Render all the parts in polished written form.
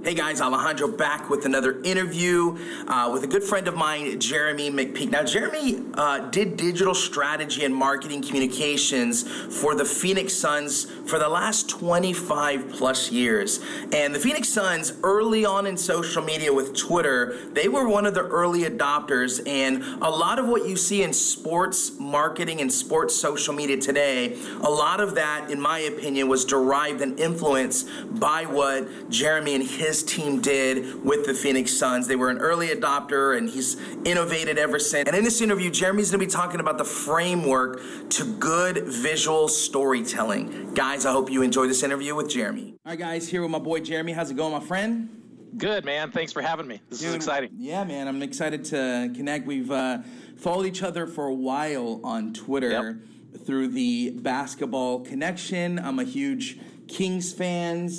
Hey guys, Alejandro back with another interview with a good friend of mine, Jeremy McPeak. Now, Jeremy did digital strategy and marketing communications for the Phoenix Suns for the last 25 plus years. And the Phoenix Suns, early on in social media with Twitter, they were one of the early adopters. And a lot of what you see in sports marketing and sports social media today, a lot of that, in my opinion, was derived and influenced by what Jeremy and his team did with the Phoenix Suns. They were an early adopter, and he's innovated ever since. And in this interview, Jeremy's going to be talking about the framework to good visual storytelling. Guys, I hope you enjoy this interview with Jeremy. All right, guys, here with my boy Jeremy. How's it going, my friend? Good, man. Thanks for having me. This is exciting. Yeah, man. I'm excited to connect. We've followed each other for a while on Twitter through the Basketball Connection. I'm a huge Kings fan,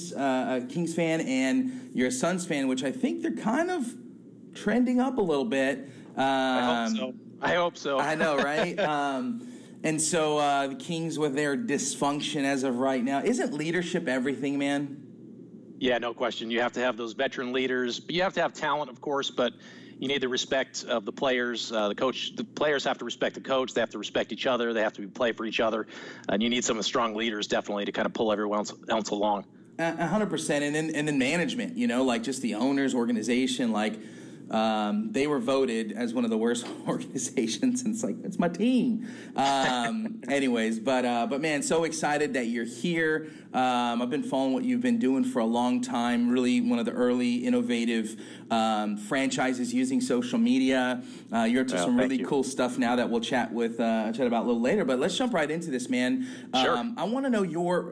and you're a Suns fan, which I think they're kind of trending up a little bit. I hope so. I know, right? And so the Kings with their dysfunction as of right now. Isn't leadership everything, man? Yeah, no question. You have to have those veteran leaders. You have to have talent, of course, but you need the respect of the players. The players have to respect the coach. They have to respect each other. They have to play for each other. And you need some of the strong leaders definitely to kind of pull everyone else along. 100%. And then management, like just the owners, organization, they were voted as one of the worst organizations, and it's my team. Anyways, but man, so excited that you're here. I've been following what you've been doing for a long time. Really, one of the early innovative franchises using social media. You're up to some really cool stuff now that we'll chat about a little later. But let's jump right into this, man. Sure. I want to know your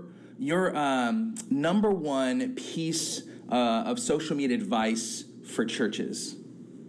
number one piece of social media advice for churches.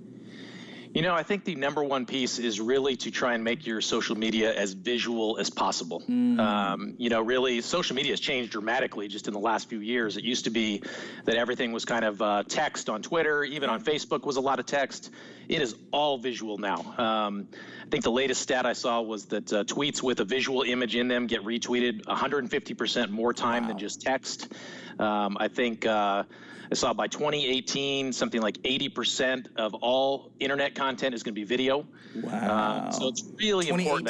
I think the number one piece is really to try and make your social media as visual as possible. Really, social media has changed dramatically just in the last few years. It used to be that everything was kind of text on Twitter, even on Facebook was a lot of text. It is all visual now. I think the latest stat I saw was that tweets with a visual image in them get retweeted 150% more time than just text. I think I saw by 2018, something like 80% of all internet content is going to be video. Wow. So it's really important.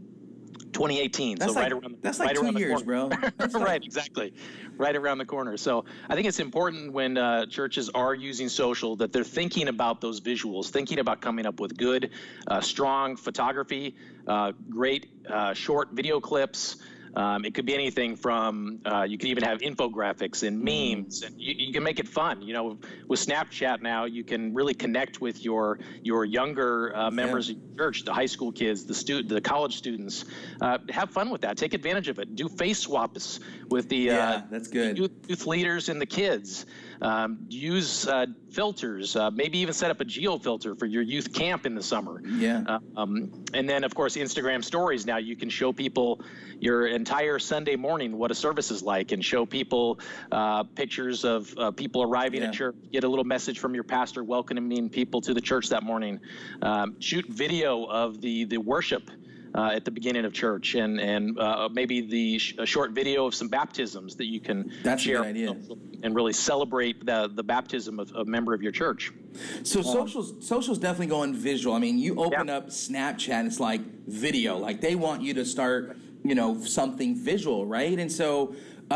2018. That's so like, right around that's like 2 years, bro. Right, exactly. Right around the corner. So I think it's important when churches are using social that they're thinking about those visuals, thinking about coming up with good, strong photography, great short video clips. It could be anything from, you can even have infographics and memes, and you can make it fun. With Snapchat now, you can really connect with your younger members of your church, the high school kids, the college students. Have fun with that. Take advantage of it. Do face swaps with the that's good. Youth leaders and the kids. Use filters, maybe even set up a geo filter for your youth camp in the summer. And then, of course, Instagram stories. Now you can show people your entire Sunday morning what a service is like, and show people pictures of people arriving at church. Get a little message from your pastor welcoming people to the church that morning. Shoot video of the worship at the beginning of church, and maybe a short video of some baptisms that you can share. That's a good idea. And really celebrate the baptism of a member of your church. So social's definitely going visual. I mean, you open up Snapchat, and it's like video. Like they want you to start, something visual, right? And so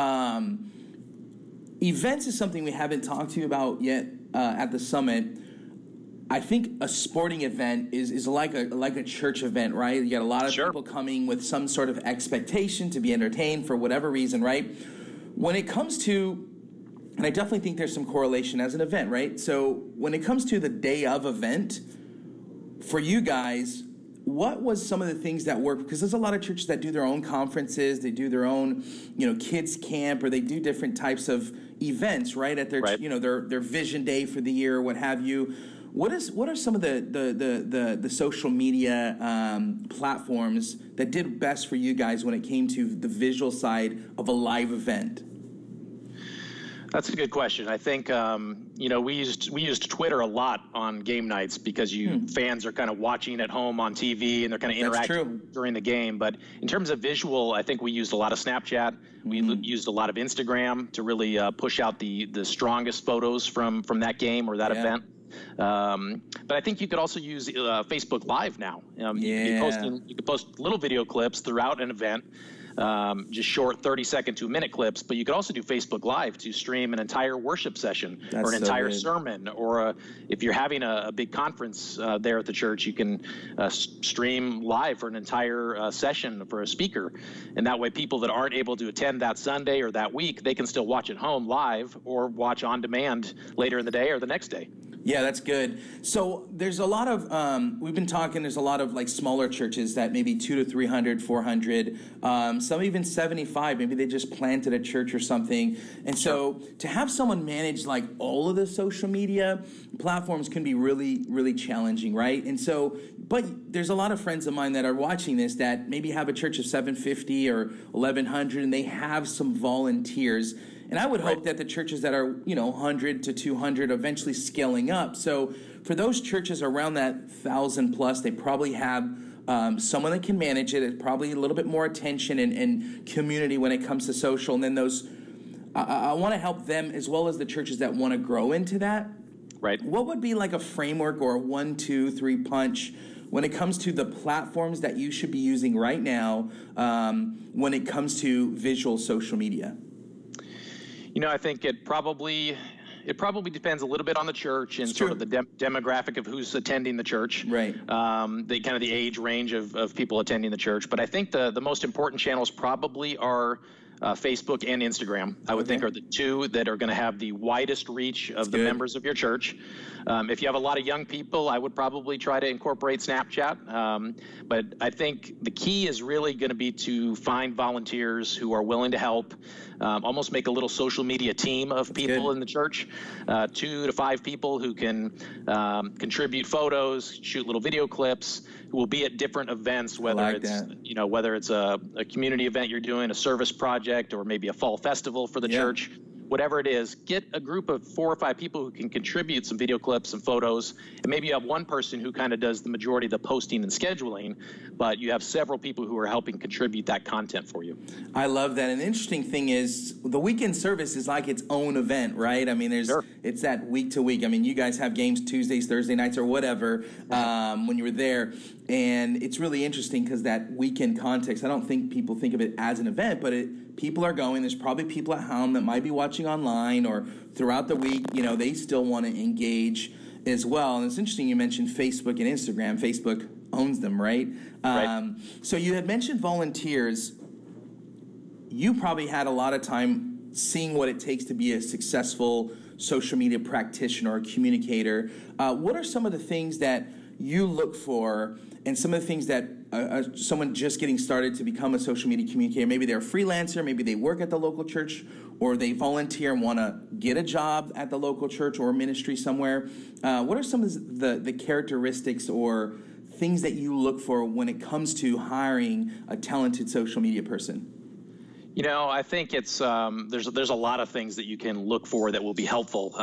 events is something we haven't talked to you about yet at the summit. I think a sporting event is like a church event, right? You got a lot of people coming with some sort of expectation to be entertained for whatever reason, right? When it comes to, and I definitely think there's some correlation as an event, right? So when it comes to the day of event, for you guys, what was some of the things that worked? Because there's a lot of churches that do their own conferences, they do their own, kids camp, or they do different types of events, right? At their, their vision day for the year, or what have you. What are some of the social media platforms that did best for you guys when it came to the visual side of a live event? That's a good question. I think we used Twitter a lot on game nights because fans are kind of watching at home on TV and they're kind of interacting during the game. But in terms of visual, I think we used a lot of Snapchat. We used a lot of Instagram to really push out the strongest photos from that game or that event. But I think you could also use Facebook Live now. You could post little video clips throughout an event. Just short 30-second to a minute clips, but you could also do Facebook Live to stream an entire worship session or an entire sermon, or if you're having a big conference there at the church, you can stream live for an entire session for a speaker, and that way people that aren't able to attend that Sunday or that week, they can still watch at home live or watch on demand later in the day or the next day. Yeah, that's good. So there's a lot of, we've been talking, there's a lot of like smaller churches that maybe 200 to 300, 400, some even 75, maybe they just planted a church or something. And so to have someone manage like all of the social media platforms can be really, really challenging, right? And so, but there's a lot of friends of mine that are watching this that maybe have a church of 750 or 1,100 and they have some volunteers. And I would hope that the churches that are, 100 to 200 eventually scaling up. So for those churches around that 1,000 plus, they probably have someone that can manage it. It's probably a little bit more attention and community when it comes to social. And then those, I want to help them as well as the churches that want to grow into that. Right. What would be like a framework or a 1, 2, 3 punch when it comes to the platforms that you should be using right now when it comes to visual social media? I think it probably depends a little bit on the church and sort of the demographic of who's attending the church. Right. The age range of people attending the church. But I think the most important channels probably are Facebook and Instagram, I would think, are the two that are going to have the widest reach of the members of your church. If you have a lot of young people, I would probably try to incorporate Snapchat. But I think the key is really going to be to find volunteers who are willing to help, almost make a little social media team of people in the church, 2 to 5 people who can contribute photos, shoot little video clips, who will be at different events, whether it's a community event you're doing, a service project, or maybe a fall festival for the church. Whatever it is, get a group of 4 or 5 people who can contribute some video clips and photos, and maybe you have one person who kind of does the majority of the posting and scheduling, but you have several people who are helping contribute that content for you. I love that. And the interesting thing is the weekend service is like its own event, right? I mean, it's that week to week. I mean, you guys have games Tuesdays, Thursday nights, or whatever when you were there. And it's really interesting because that weekend context, I don't think people think of it as an event, but people are going. There's probably people at home that might be watching online or throughout the week. They still want to engage as well. And it's interesting you mentioned Facebook and Instagram. Facebook owns them, right? So you had mentioned volunteers. You probably had a lot of time seeing what it takes to be a successful social media practitioner or communicator. What are some of the things that you look for and some of the things that someone just getting started to become a social media communicator, maybe they're a freelancer, maybe they work at the local church, or they volunteer and want to get a job at the local church or ministry somewhere. What are some of the characteristics or things that you look for when it comes to hiring a talented social media person? I think it's there's a lot of things that you can look for that will be helpful.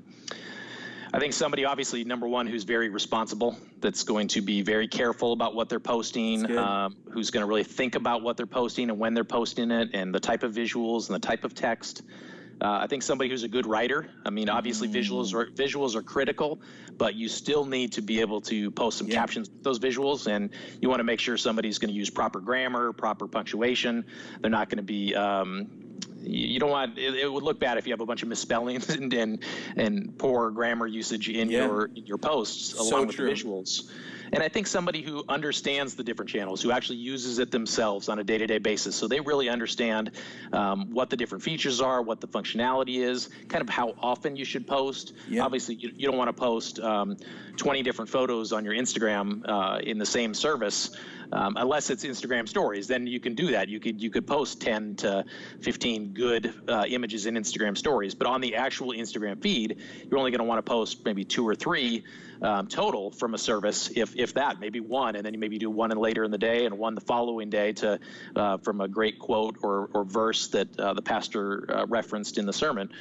I think somebody, obviously, number one, who's very responsible, that's going to be very careful about what they're posting, who's going to really think about what they're posting and when they're posting it, and the type of visuals and the type of text. I think somebody who's a good writer. I mean, obviously, visuals are critical, but you still need to be able to post some captions with those visuals, and you want to make sure somebody's going to use proper grammar, proper punctuation. They're not going to be you don't want it would look bad if you have a bunch of misspellings and poor grammar usage in your posts along with the visuals. And I think somebody who understands the different channels, who actually uses it themselves on a day-to-day basis, so they really understand what the different features are, what the functionality is, kind of how often you should post. Obviously, you don't want to post 20 different photos on your Instagram in the same service. Unless it's Instagram stories, then you can do that. You could post 10 to 15 good images in Instagram stories, but on the actual Instagram feed, you're only going to want to post maybe 2 or 3 total from a service, if that, maybe 1, and then you maybe do 1 later in the day and 1 the following day from a great quote or verse that the pastor referenced in the sermon.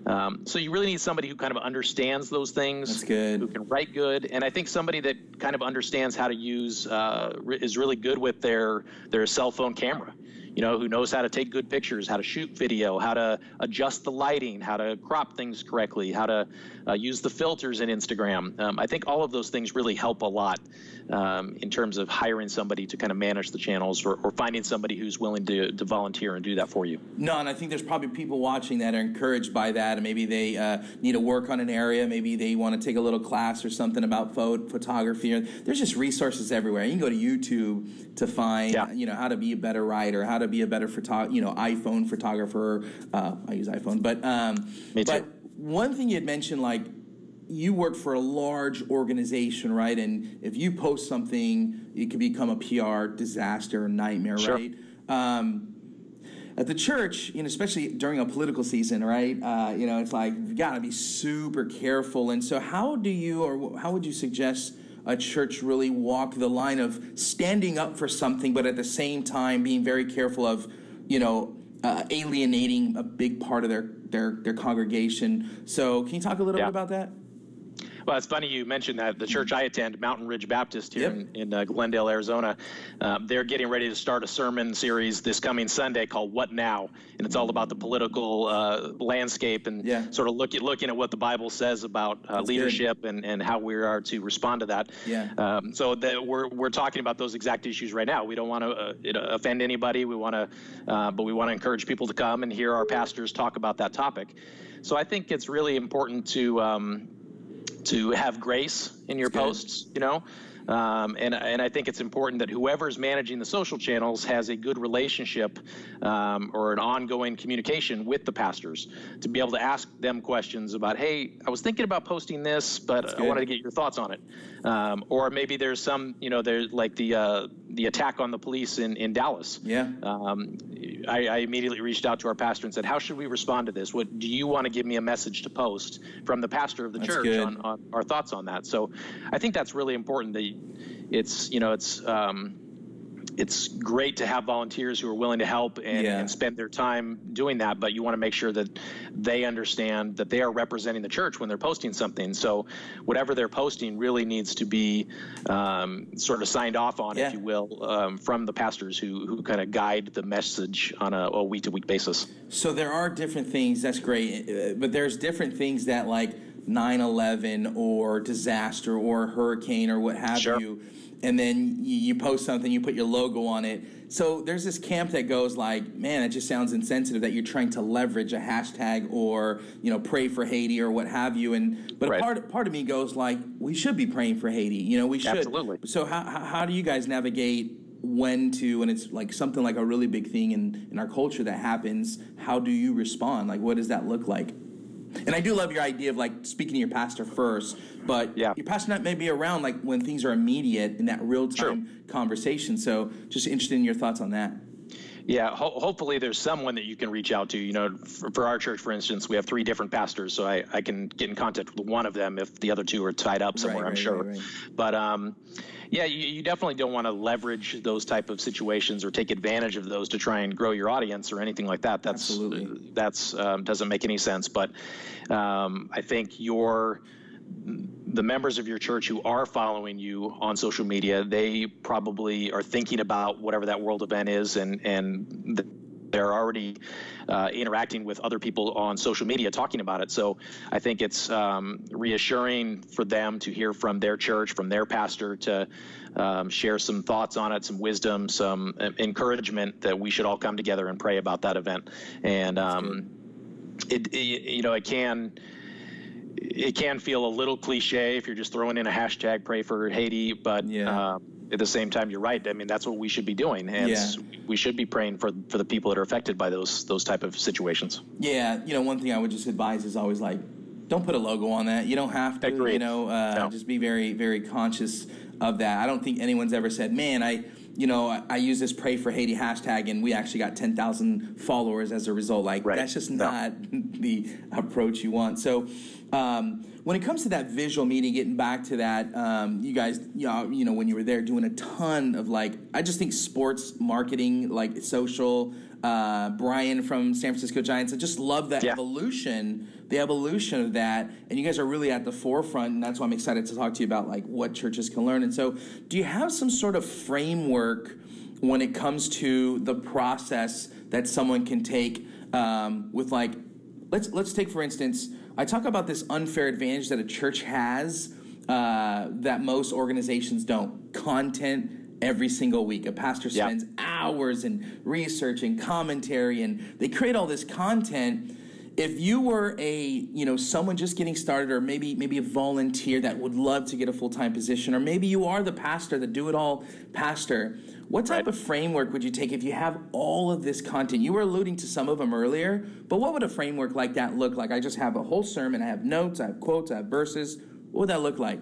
So you really need somebody who kind of understands those things. That's good. Who can write good, and I think somebody that kind of understands how to use is really good with their cell phone camera. Who knows how to take good pictures, how to shoot video, how to adjust the lighting, how to crop things correctly, how to use the filters in Instagram. I think all of those things really help a lot in terms of hiring somebody to kind of manage the channels, or finding somebody who's willing to volunteer and do that for you. No, and I think there's probably people watching that are encouraged by that, and maybe they need to work on an area. Maybe they want to take a little class or something about photography. There's just resources everywhere. You can go to YouTube to find, how to be a better writer, how to be a better iPhone photographer. I use iPhone, but Me too. But one thing you had mentioned, like, you work for a large organization, right? And if you post something, it could become a PR disaster, nightmare, Sure. right? At the church, especially during a political season, right? It's like you got to be super careful. And so, how would you suggest a church really walk the line of standing up for something, but at the same time being very careful of, alienating a big part of their congregation? So, can you talk a little bit about that? Well, it's funny you mentioned that. The church I attend, Mountain Ridge Baptist here in Glendale, Arizona, they're getting ready to start a sermon series this coming Sunday called What Now? And it's all about the political landscape and sort of looking at what the Bible says about leadership and how we are to respond to that. Yeah. So we're talking about those exact issues right now. We don't want to offend anybody. But we want to encourage people to come and hear our pastors talk about that topic. So I think it's really important to have grace in your posts, and I think it's important that whoever's managing the social channels has a good relationship or an ongoing communication with the pastors to be able to ask them questions about, hey, I was thinking about posting this, but I wanted to get your thoughts on it. Or maybe there's some, there's like the attack on the police in Dallas. Yeah. I immediately reached out to our pastor and said, how should we respond to this? What do you want to give me a message to post from the pastor of the church on our thoughts on that? So I think that's really important. That it's great to have volunteers who are willing to help and spend their time doing that, but you want to make sure that they understand that they are representing the church when they're posting something. So whatever they're posting really needs to be sort of signed off on, if you will, from the pastors who kind of guide the message on a week-to-week basis. So there are different things, that's great, but there's different things that, like 9/11 or disaster or hurricane or what have you, and then you post something, you put your logo on it. So there's this camp that goes like, man, it just sounds insensitive that you're trying to leverage a hashtag or, pray for Haiti or what have you. But part of me goes like, we should be praying for Haiti. We should. Absolutely. So how do you guys navigate when it's like something like a really big thing in our culture that happens? How do you respond? Like, what does that look like? And I do love your idea of like speaking to your pastor first, but your pastor may be around like when things are immediate in that real-time conversation. So just interested in your thoughts on that. Yeah, hopefully there's someone that you can reach out to. For our church, for instance, we have 3 different pastors, so I can get in contact with one of them if the other 2 are tied up somewhere, I'm sure. Right. But you definitely don't want to leverage those type of situations or take advantage of those to try and grow your audience or anything like that. That's doesn't make any sense. But I think the members of your church who are following you on social media, they probably are thinking about whatever that world event is, and they're already interacting with other people on social media talking about it. So I think it's reassuring for them to hear from their church, from their pastor, to share some thoughts on it, some wisdom, some encouragement that we should all come together and pray about that event. And it can feel a little cliche if you're just throwing in a hashtag pray for Haiti, but at the same time, you're right. I mean, that's what we should be doing, and we should be praying for the people that are affected by those type of situations. Yeah, one thing I would just advise is always like, don't put a logo on that. You don't have to. Agreed. Just be very, very conscious of that. I don't think anyone's ever said, man, I use this Pray for Haiti hashtag and we actually got 10,000 followers as a result. Like, that's just not the approach you want. So one when it comes to that visual media, getting back to that, you guys, when you were there doing a ton of I just think sports marketing, social. Brian from San Francisco Giants, I just love that evolution, the evolution of that, and you guys are really at the forefront, and that's why I'm excited to talk to you about what churches can learn. And so, do you have some sort of framework when it comes to the process that someone can take with let's take for instance, I talk about this unfair advantage that a church has that most organizations don't. Content every single week. A pastor spends hours in research and commentary, and they create all this content. If you were someone just getting started, or maybe a volunteer that would love to get a full-time position, or maybe you are the pastor, the do-it-all pastor, what type of framework would you take if you have all of this content? You were alluding to some of them earlier, but what would a framework like that look like? I just have a whole sermon, I have notes, I have quotes, I have verses. What would that look like?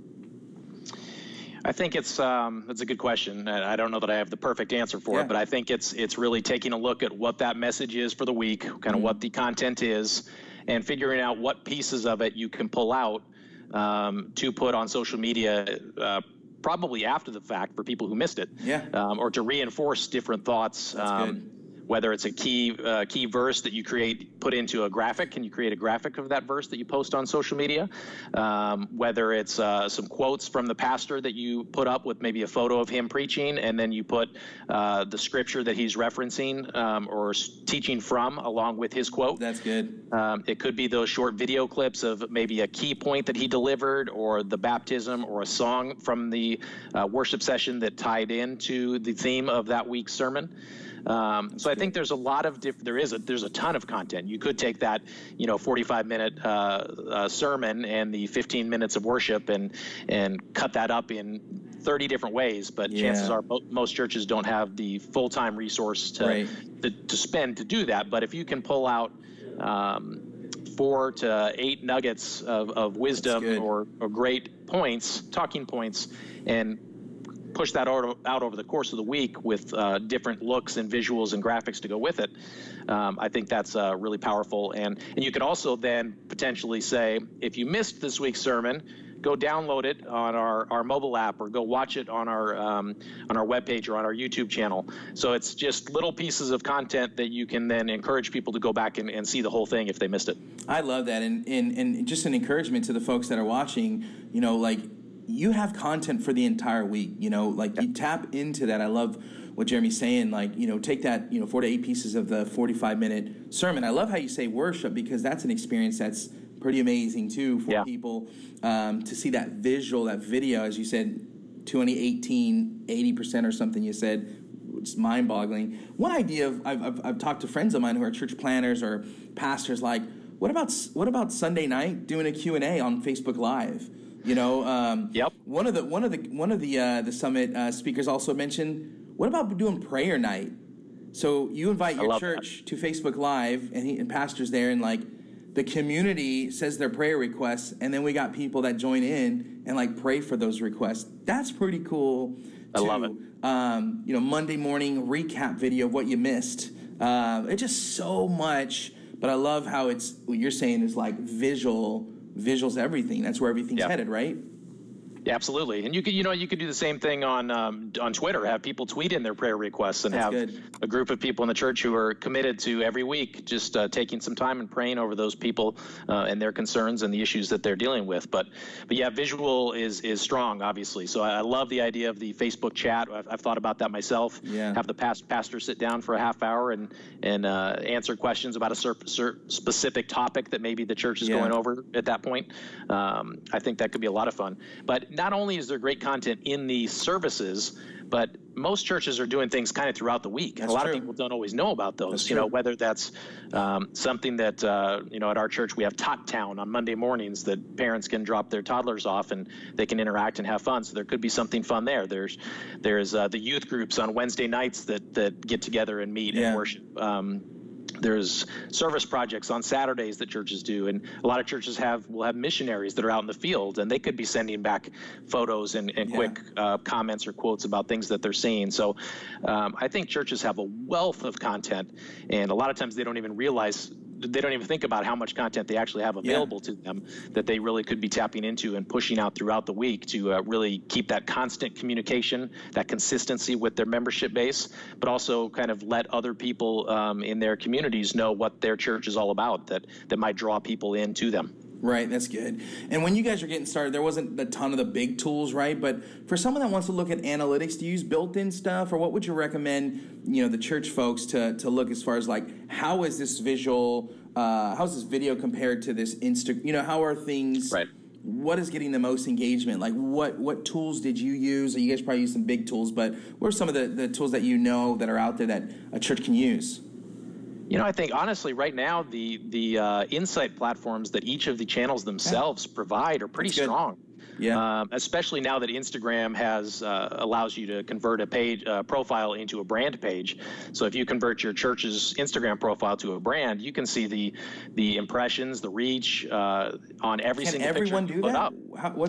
I think it's a good question. I don't know that I have the perfect answer for it, but I think it's really taking a look at what that message is for the week, kind of what the content is, and figuring out what pieces of it you can pull out to put on social media, probably after the fact for people who missed it, or to reinforce different thoughts. That's good. Whether it's a key verse that you put into a graphic, can you create a graphic of that verse that you post on social media? Whether it's some quotes from the pastor that you put up with maybe a photo of him preaching, and then you put the scripture that he's referencing or teaching from along with his quote. That's good. It could be those short video clips of maybe a key point that he delivered, or the baptism, or a song from the worship session that tied into the theme of that week's sermon. So I think there's a lot of there's a ton of content. You could take that 45-minute sermon and the 15 minutes of worship and cut that up in 30 different ways, but chances are most churches don't have the full-time resource to spend to do that. But if you can pull out 4 to 8 nuggets of wisdom or great points, talking points, and push that out over the course of the week with different looks and visuals and graphics to go with it, I think that's really powerful. And you could also then potentially say, if you missed this week's sermon, go download it on our mobile app, or go watch it on our webpage or on our YouTube channel. So it's just little pieces of content that you can then encourage people to go back and see the whole thing if they missed it. I love that. And just an encouragement to the folks that are watching, you have content for the entire week, you tap into that. I love what Jeremy's saying, take that, 4 to 8 pieces of the 45-minute sermon. I love how you say worship, because that's an experience that's pretty amazing too for people to see that visual, that video, as you said, 2018, 80% or something you said. It's mind-boggling. One idea I've talked to friends of mine who are church planners or pastors, what about Sunday night doing a Q&A on Facebook Live? One of the summit speakers also mentioned, what about doing prayer night? So you invite your church to Facebook Live, and pastors there, and the community says their prayer requests, and then we got people that join in and pray for those requests. That's pretty cool. I love it. Monday morning recap video of what you missed. It's just so much, but I love how it's what you're saying is visuals everything. That's where everything's headed, right? Yeah, absolutely. And you could do the same thing on Twitter. Have people tweet in their prayer requests, and have a group of people in the church who are committed to every week just taking some time and praying over those people and their concerns and the issues that they're dealing with. But yeah, visual is strong, obviously. So I love the idea of the Facebook chat. I've thought about that myself. Yeah. Have the pastor sit down for a half hour and answer questions about a specific topic that maybe the church is going over at that point. I think that could be a lot of fun. But not only is there great content in the services, but most churches are doing things kind of throughout the week. And a lot of people don't always know about those, whether that's something that, at our church, we have Tot Town on Monday mornings that parents can drop their toddlers off and they can interact and have fun. So there could be something fun there. There's the youth groups on Wednesday nights that get together and meet and worship. There's service projects on Saturdays that churches do, and a lot of churches will have missionaries that are out in the field, and they could be sending back photos and quick comments or quotes about things that they're seeing. So I think churches have a wealth of content, and a lot of times they don't even realize don't even think about how much content they actually have available to them that they really could be tapping into and pushing out throughout the week to really keep that constant communication, that consistency with their membership base, but also kind of let other people in their communities know what their church is all about that might draw people into them. Right, that's good. And when you guys are getting started, there wasn't a ton of the big tools, right? But for someone that wants to look at analytics, do you use built-in stuff, or what would you recommend, the church folks to look as far as like how is this video compared to this how are things? Right. What is getting the most engagement? Like what tools did you use? You guys probably use some big tools, but what are some of the tools that that are out there that a church can use? I think honestly, right now the insight platforms that each of the channels themselves provide are pretty strong. Yeah. Especially now that Instagram has allows you to convert a page profile into a brand page. So if you convert your church's Instagram profile to a brand, you can see the impressions, the reach on every single picture you put up.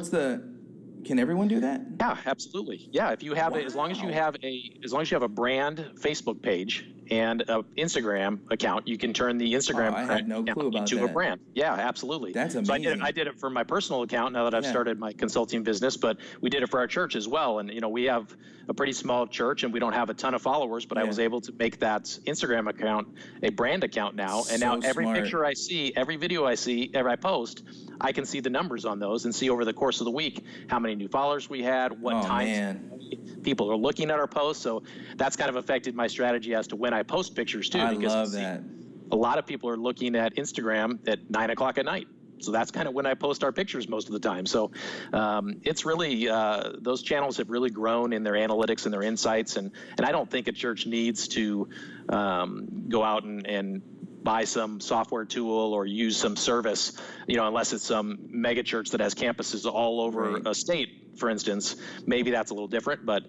Can everyone do that? Yeah, absolutely. Yeah, if you have as long as you have a brand Facebook page and an Instagram account, you can turn the Instagram account into a brand. Yeah, absolutely. That's amazing. So I did it for my personal account now that I've started my consulting business, but we did it for our church as well. And we have a pretty small church and we don't have a ton of followers, but I was able to make that Instagram account a brand account now. And now every picture I see, every video I see, every I post, I can see the numbers on those and see over the course of the week how many new followers we had, what times people are looking at our posts. So that's kind of affected my strategy as to when I post pictures too. I love that. A lot of people are looking at Instagram at 9 o'clock at night. So that's kind of when I post our pictures most of the time. So it's really, those channels have really grown in their analytics and their insights. And I don't think a church needs to go out and buy some software tool or use some service, unless it's some mega church that has campuses all over a state, for instance. Maybe that's a little different, but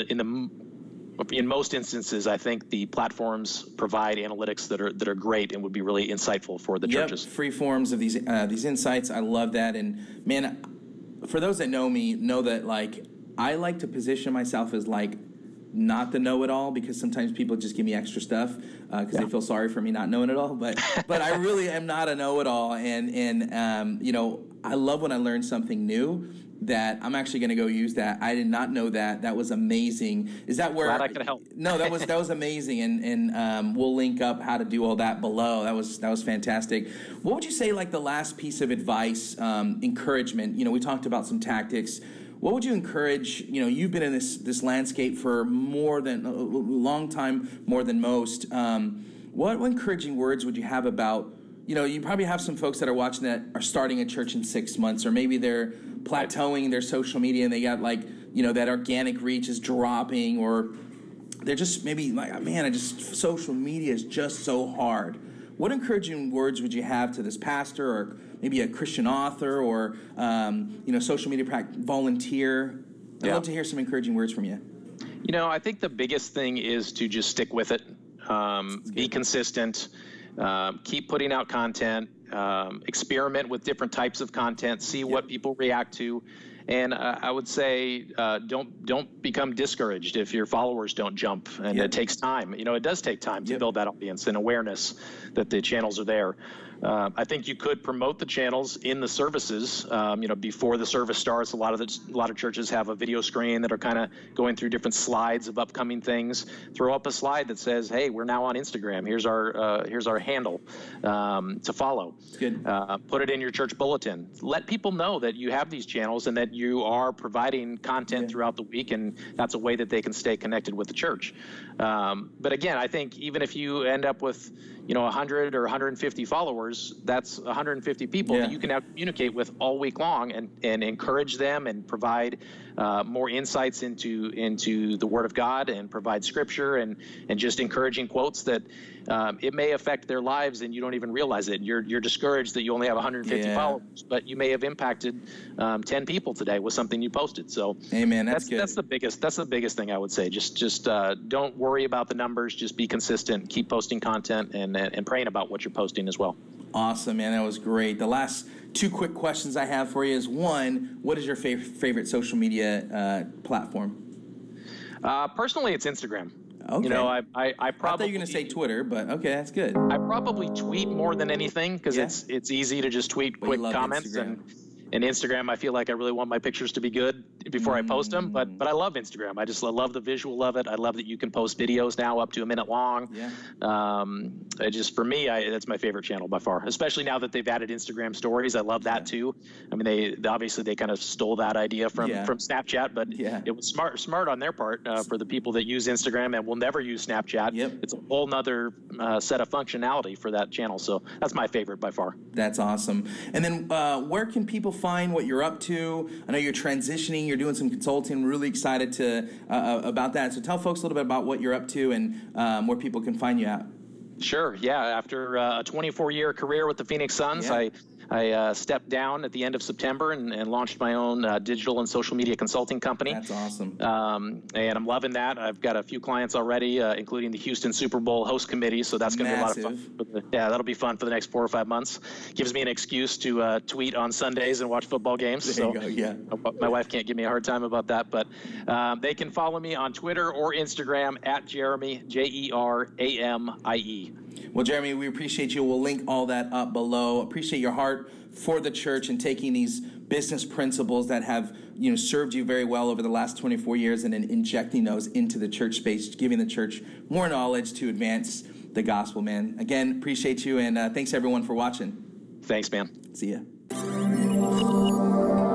in most instances, I think the platforms provide analytics that are great and would be really insightful for the churches. Free forms of these insights. I love that. And man, for those that know me, know that I like to position myself as not the know-it-all, because sometimes people just give me extra stuff because they feel sorry for me not knowing it all. But I really am not a know-it-all, and I love when I learn something new that I'm actually going to go use that. I did not know that. That was amazing. Is that where? Glad I could help. No, that was amazing, and we'll link up how to do all that below. That was fantastic. What would you say the last piece of advice, encouragement? We talked about some tactics. What would you encourage? You've been in this landscape for a long time, more than most. What encouraging words would you have about? You probably have some folks that are watching that are starting a church in 6 months, or maybe they're plateauing their social media and they got that organic reach is dropping, or they're just maybe social media is just so hard. What encouraging words would you have to this pastor, or maybe a Christian author, or social media volunteer? I'd love to hear some encouraging words from you. I think the biggest thing is to just stick with it. Be consistent. Keep putting out content. Experiment with different types of content. See what people react to. And I would say don't become discouraged if your followers don't jump. And it takes time. It does take time to build that audience and awareness that the channels are there. I think you could promote the channels in the services. Before the service starts, a lot of churches have a video screen that are kind of going through different slides of upcoming things. Throw up a slide that says, "Hey, we're now on Instagram. Here's our handle to follow." Good. Put it in your church bulletin. Let people know that you have these channels and that you are providing content throughout the week, and that's a way that they can stay connected with the church. But again, I think even if you end up with 100 or 150 followers, that's 150 people that you can now communicate with all week long and encourage them and provide more insights into the Word of God and provide scripture and just encouraging quotes that it may affect their lives and you don't even realize it. You're discouraged that you only have 150 followers, but you may have impacted 10 people today with something you posted. So amen. That's good. That's the biggest thing I would say. Just don't worry about the numbers. Just be consistent. Keep posting content and praying about what you're posting as well. Awesome, man. That was great. The last two quick questions I have for you is, one, what is your favorite social media platform? Personally, it's Instagram. Okay. You know, I I probably thought you were going to say Twitter, but okay, that's good. I probably tweet more than anything because it's easy to just tweet But you quick love comments Instagram. and Instagram. I feel like I really want my pictures to be good before I post them, but I love Instagram. I love the visual of it. I love that you can post videos now up to a minute long. Yeah. For me, that's my favorite channel by far. Especially now that they've added Instagram stories, I love that too. I mean, they obviously kind of stole that idea from Snapchat, but it was smart on their part for the people that use Instagram and will never use Snapchat. Yep. It's a whole nother set of functionality for that channel. So that's my favorite by far. That's awesome. And then where can people find what you're up to? I know you're transitioning, you're doing some consulting. I'm really excited about that. So tell folks a little bit about what you're up to and where people can find you at. Sure. Yeah. After a 24-year career with the Phoenix Suns, I stepped down at the end of September and launched my own digital and social media consulting company. That's awesome. And I'm loving that. I've got a few clients already, including the Houston Super Bowl host committee. So that's going to be a lot of fun. Yeah, that'll be fun for the next 4 or 5 months. Gives me an excuse to tweet on Sundays and watch football games. There you go, yeah. My wife can't give me a hard time about that. But they can follow me on Twitter or Instagram at Jeremy, Jeramie. Well, Jeremy, we appreciate you. We'll link all that up below. Appreciate your heart for the church and taking these business principles that have served you very well over the last 24 years and then injecting those into the church space, giving the church more knowledge to advance the gospel, man. Again, appreciate you, and thanks everyone for watching. Thanks, man. See ya.